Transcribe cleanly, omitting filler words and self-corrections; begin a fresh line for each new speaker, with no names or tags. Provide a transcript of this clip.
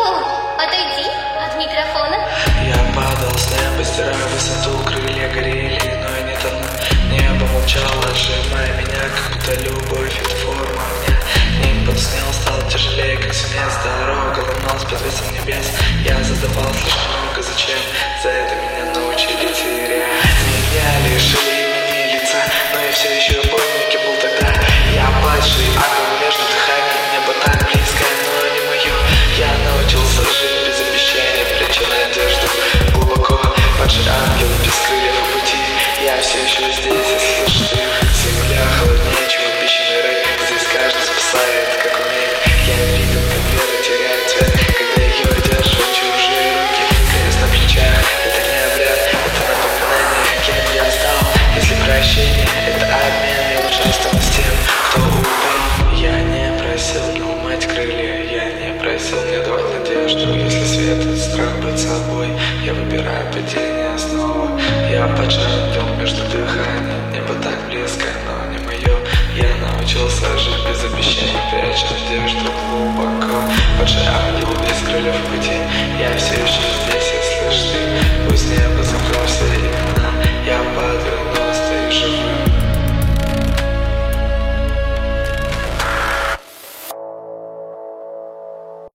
Отойди от микрофона.
Я падал с неба, стирая высоту, крылья горели, но я не тону. Небо молчало, сжимая меня, как будто любовь — это форма огня. Небо снял, стал тяжелее, как свинец. Дорога ломалась под весом небес. Я задавал слишком много зачем. За это меня научили терять. Меня лишили имени лица, но я все еще помню, кем был тогда. Я падший ангел между дыханием. Небо так близко, но не мое. Я научился жить без обещаний, пряча надежду глубоко. Падший ангел без крыльев и пути. Я все еще здесь.